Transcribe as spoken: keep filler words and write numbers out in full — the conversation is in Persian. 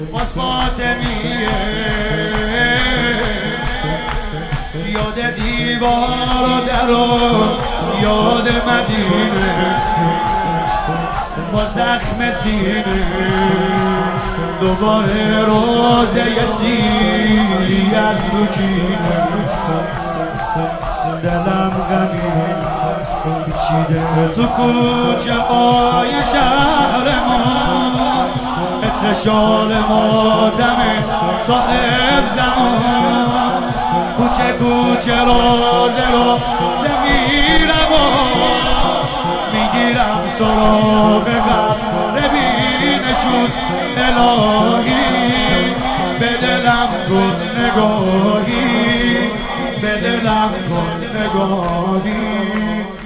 باز فاطمیه یاد دیوار و در و یاد مدینه با زخم سینه دوباره روزه سیری از رو کینه دلم غمیه پیچیده تو کوچه های شهر ما عطر شال ماتم صاحب زمان کوچه کوچه روزه روزه میرم و میگیرم سراغ قبر بینشون الهی به دلم کن نگاهی به دلم کن نگاهی